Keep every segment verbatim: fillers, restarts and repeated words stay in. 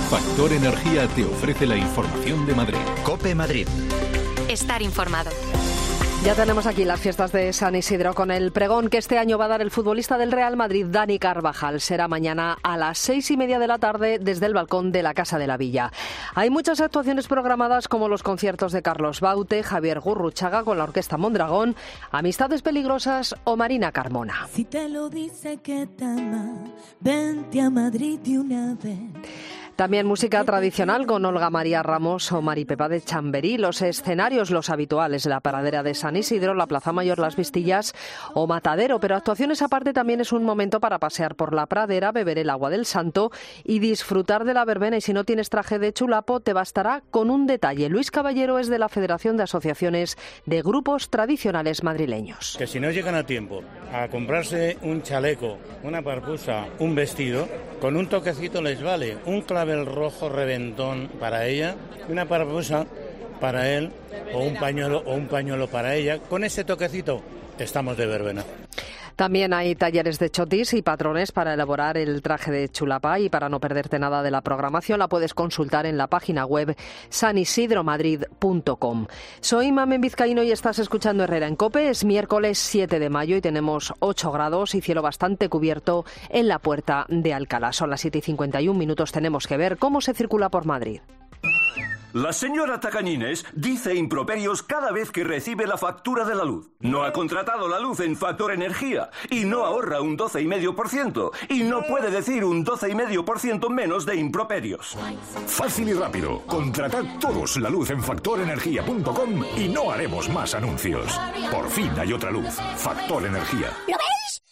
Factor Energía te ofrece la información de Madrid. COPE Madrid. Estar informado. Ya tenemos aquí las fiestas de San Isidro con el pregón que este año va a dar el futbolista del Real Madrid, Dani Carvajal. Será mañana a las seis y media de la tarde desde el balcón de la Casa de la Villa. Hay muchas actuaciones programadas como los conciertos de Carlos Baute, Javier Gurruchaga con la Orquesta Mondragón, Amistades Peligrosas o Marina Carmona. Si te lo dice que te ama, vente a Madrid de una vez. También música tradicional con Olga María Ramos o Maripepa de Chamberí, los escenarios los habituales, la Pradera de San Isidro, la Plaza Mayor Las Vistillas o Matadero, pero actuaciones aparte también es un momento para pasear por la pradera, beber el agua del Santo y disfrutar de la verbena, y si no tienes traje de chulapo te bastará con un detalle. Luis Caballero es de la Federación de Asociaciones de Grupos Tradicionales Madrileños. Que si no llegan a tiempo a comprarse un chaleco, una parpusa, un vestido, con un toquecito les vale, un clave el rojo reventón para ella, una parpusa para él o un pañuelo o un pañuelo para ella. Con ese toquecito estamos de verbena. También hay talleres de chotis y patrones para elaborar el traje de chulapa, y para no perderte nada de la programación la puedes consultar en la página web san isidro madrid punto com. Soy Mamen Vizcaíno y estás escuchando Herrera en COPE. Es miércoles siete de mayo y tenemos ocho grados y cielo bastante cubierto en la Puerta de Alcalá. Son las siete y cincuenta y un minutos. Tenemos que ver cómo se circula por Madrid. La señora Tacañines dice improperios cada vez que recibe la factura de la luz. No ha contratado la luz en Factor Energía y no ahorra un doce coma cinco por ciento y no puede decir un doce coma cinco por ciento menos de improperios. Fácil y rápido. Contratad todos la luz en factor energía punto com y no haremos más anuncios. Por fin hay otra luz. Factor Energía. ¿Lo veis?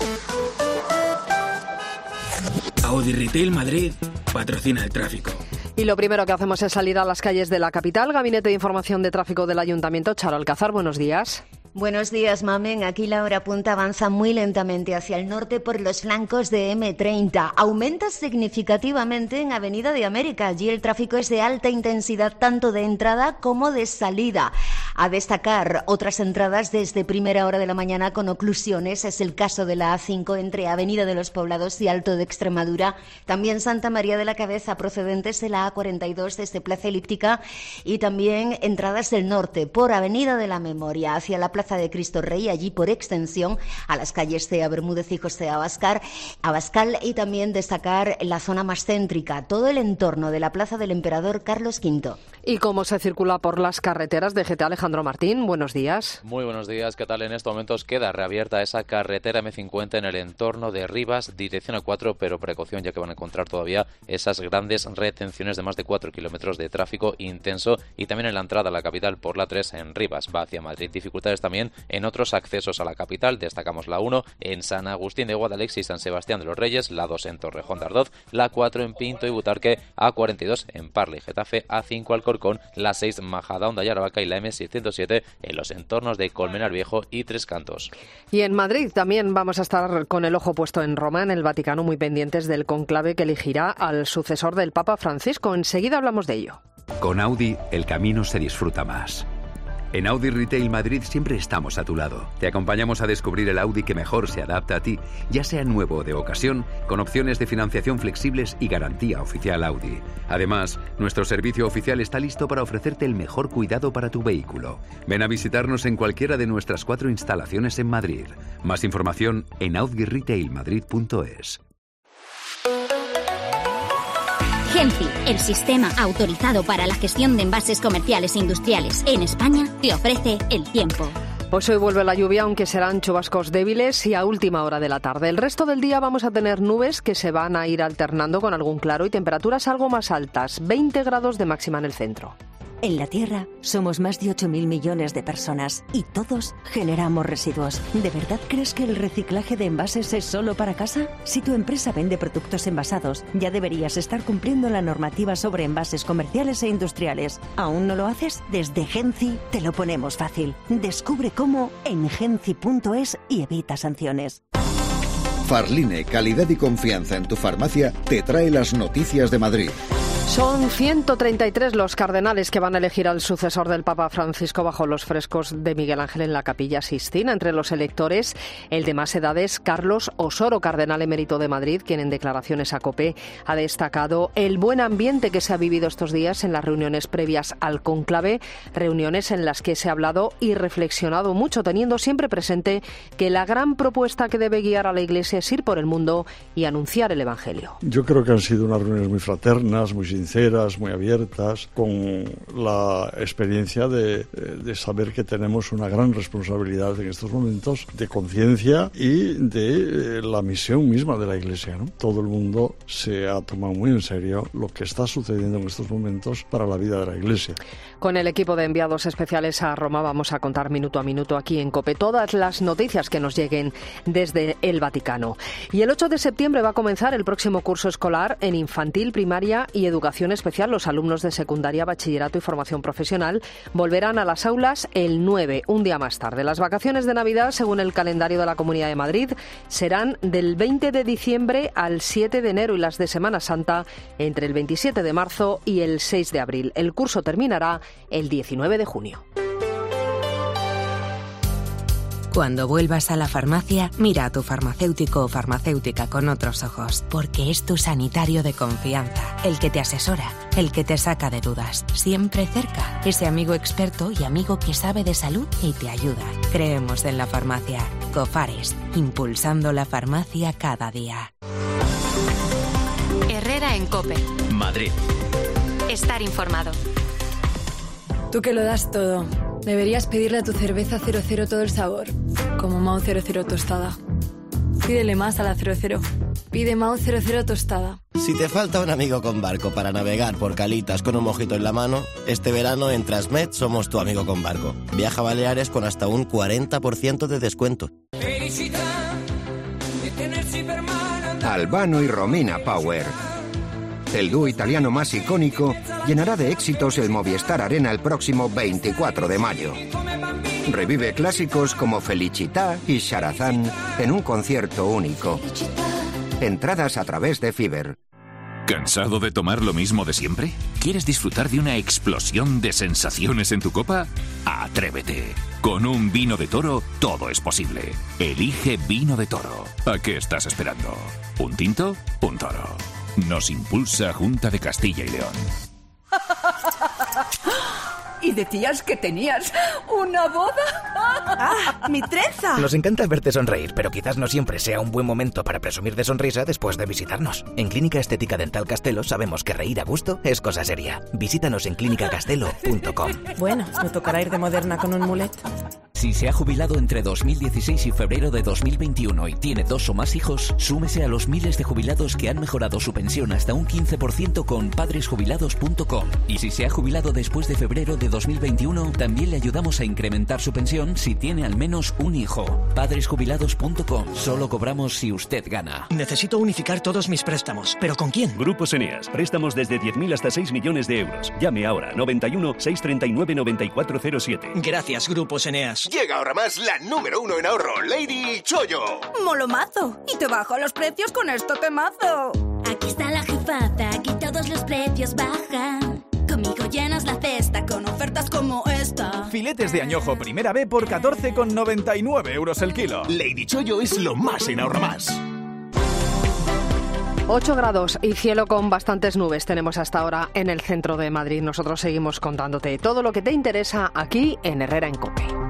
Audi Retail Madrid patrocina el tráfico. Y lo primero que hacemos es salir a las calles de la capital. Gabinete de Información de Tráfico del Ayuntamiento, Charo Alcázar, buenos días. Buenos días, Mamen. Aquí la hora punta avanza muy lentamente hacia el norte por los flancos de eme treinta. Aumenta significativamente en Avenida de América. Allí el tráfico es de alta intensidad tanto de entrada como de salida. A destacar otras entradas desde primera hora de la mañana con oclusiones. Es el caso de la A cinco entre Avenida de los Poblados y Alto de Extremadura. También Santa María de la Cabeza procedentes de la A cuarenta y dos desde Plaza Elíptica. Y también entradas del norte por Avenida de la Memoria hacia la Plaza de Cristo Rey, allí por extensión a las calles Cea Bermúdez y José Abascal, Abascal y también destacar la zona más céntrica, todo el entorno de la Plaza del Emperador Carlos quinto. ¿Y cómo se circula por las carreteras de G T? Alejandro Martín, buenos días. Muy buenos días, ¿qué tal? En estos momentos queda reabierta esa carretera eme cincuenta en el entorno de Rivas, dirección a cuatro, pero precaución ya que van a encontrar todavía esas grandes retenciones de más de cuatro kilómetros de tráfico intenso, y también en la entrada a la capital por la tres en Rivas, va hacia Madrid. Dificultades también en otros accesos a la capital, destacamos la uno en San Agustín de Guadalix y San Sebastián de los Reyes, la dos en Torrejón de Ardoz, la cuatro en Pinto y Butarque, A cuarenta y dos en Parla y Getafe, A cinco Alcorcón, la seis Majadahonda y Aravaca y la eme seiscientos siete en los entornos de Colmenar Viejo y Tres Cantos. Y en Madrid también vamos a estar con el ojo puesto en Roma, en el Vaticano, muy pendientes del conclave que elegirá al sucesor del Papa Francisco. Enseguida hablamos de ello. Con Audi, el camino se disfruta más. En Audi Retail Madrid siempre estamos a tu lado. Te acompañamos a descubrir el Audi que mejor se adapta a ti, ya sea nuevo o de ocasión, con opciones de financiación flexibles y garantía oficial Audi. Además, nuestro servicio oficial está listo para ofrecerte el mejor cuidado para tu vehículo. Ven a visitarnos en cualquiera de nuestras cuatro instalaciones en Madrid. Más información en audi retail madrid punto es. Genci, el sistema autorizado para la gestión de envases comerciales e industriales en España, te ofrece el tiempo. Pues hoy vuelve la lluvia, aunque serán chubascos débiles y a última hora de la tarde. El resto del día vamos a tener nubes que se van a ir alternando con algún claro y temperaturas algo más altas, veinte grados de máxima en el centro. En la Tierra somos más de ocho mil millones de personas y todos generamos residuos. ¿De verdad crees que el reciclaje de envases es solo para casa? Si tu empresa vende productos envasados, ya deberías estar cumpliendo la normativa sobre envases comerciales e industriales. ¿Aún no lo haces? Desde Genci te lo ponemos fácil. Descubre cómo en genci punto es y evita sanciones. Farline, calidad y confianza en tu farmacia, te trae las noticias de Madrid. Son ciento treinta y tres los cardenales que van a elegir al sucesor del Papa Francisco bajo los frescos de Miguel Ángel en la Capilla Sixtina. Entre los electores, el de más edades, Carlos Osoro, cardenal emérito de Madrid, quien en declaraciones a COPE ha destacado el buen ambiente que se ha vivido estos días en las reuniones previas al cónclave, reuniones en las que se ha hablado y reflexionado mucho, teniendo siempre presente que la gran propuesta que debe guiar a la Iglesia es ir por el mundo y anunciar el Evangelio. Yo creo que han sido unas reuniones muy fraternas, muy sinceras, muy abiertas, con la experiencia de, de saber que tenemos una gran responsabilidad en estos momentos de conciencia y de eh, la misión misma de la Iglesia, ¿no? Todo el mundo se ha tomado muy en serio lo que está sucediendo en estos momentos para la vida de la Iglesia. Con el equipo de enviados especiales a Roma vamos a contar minuto a minuto aquí en COPE todas las noticias que nos lleguen desde el Vaticano. Y el ocho de septiembre va a comenzar el próximo curso escolar en infantil, primaria y educación especial. Los alumnos de secundaria, bachillerato y formación profesional volverán a las aulas el nueve, un día más tarde. Las vacaciones de Navidad, según el calendario de la Comunidad de Madrid, serán del veinte de diciembre al siete de enero y las de Semana Santa entre el veintisiete de marzo y el seis de abril. El curso terminará el diecinueve de junio. Cuando vuelvas a la farmacia, mira a tu farmacéutico o farmacéutica con otros ojos, porque es tu sanitario de confianza, el que te asesora, el que te saca de dudas, siempre cerca, ese amigo experto y amigo que sabe de salud y te ayuda. Creemos en la farmacia. Cofares, impulsando la farmacia cada día. Herrera en COPE. Madrid. Estar informado. Tú que lo das todo, deberías pedirle a tu cerveza cero cero todo el sabor, como Mao cero cero tostada. Pídele más a la cero cero. Pide Mao cero cero tostada. Si te falta un amigo con barco para navegar por calitas con un mojito en la mano, este verano en Transmed somos tu amigo con barco. Viaja a Baleares con hasta un cuarenta por ciento de descuento. Albano y Romina Power. El dúo italiano más icónico llenará de éxitos el Movistar Arena el próximo veinticuatro de mayo. Revive clásicos como Felicità y Sharazán en un concierto único. Entradas a través de Fiverr. ¿Cansado de tomar lo mismo de siempre? ¿Quieres disfrutar de una explosión de sensaciones en tu copa? ¡Atrévete! Con un vino de Toro todo es posible. Elige Vino de Toro. ¿A qué estás esperando? ¿Un tinto? Un toro. Nos impulsa Junta de Castilla y León. ¿Y decías que tenías una boda? ¡Ah, mi trenza! Nos encanta verte sonreír, pero quizás no siempre sea un buen momento para presumir de sonrisa después de visitarnos. En Clínica Estética Dental Castelo sabemos que reír a gusto es cosa seria. Visítanos en clínica castelo punto com. Bueno, me tocará ir de moderna con un mulet. Si se ha jubilado entre dos mil dieciséis y febrero de dos mil veintiuno y tiene dos o más hijos, súmese a los miles de jubilados que han mejorado su pensión hasta un quince por ciento con padres jubilados punto com. Y si se ha jubilado después de febrero de dos mil veintiuno, también le ayudamos a incrementar su pensión si tiene al menos un hijo. padres jubilados punto com. Solo cobramos si usted gana. Necesito unificar todos mis préstamos. ¿Pero con quién? Grupos Eneas. Préstamos desde diez mil hasta seis millones de euros. Llame ahora. noventa y uno, seiscientos treinta y nueve, noventa y cuatro cero siete. Gracias, Grupos Eneas. Llega ahora más la número uno en ahorro, Lady Chollo. Molomazo. Y te bajo los precios con esto temazo. Aquí está la jefaza, aquí todos los precios bajan. Conmigo llenas la cesta con ofertas como esta. Filetes de añojo primera B por catorce con noventa y nueve euros el kilo. Lady Chollo es lo más en ahorro más. ocho grados y cielo con bastantes nubes tenemos hasta ahora en el centro de Madrid. Nosotros seguimos contándote todo lo que te interesa aquí en Herrera en COPE.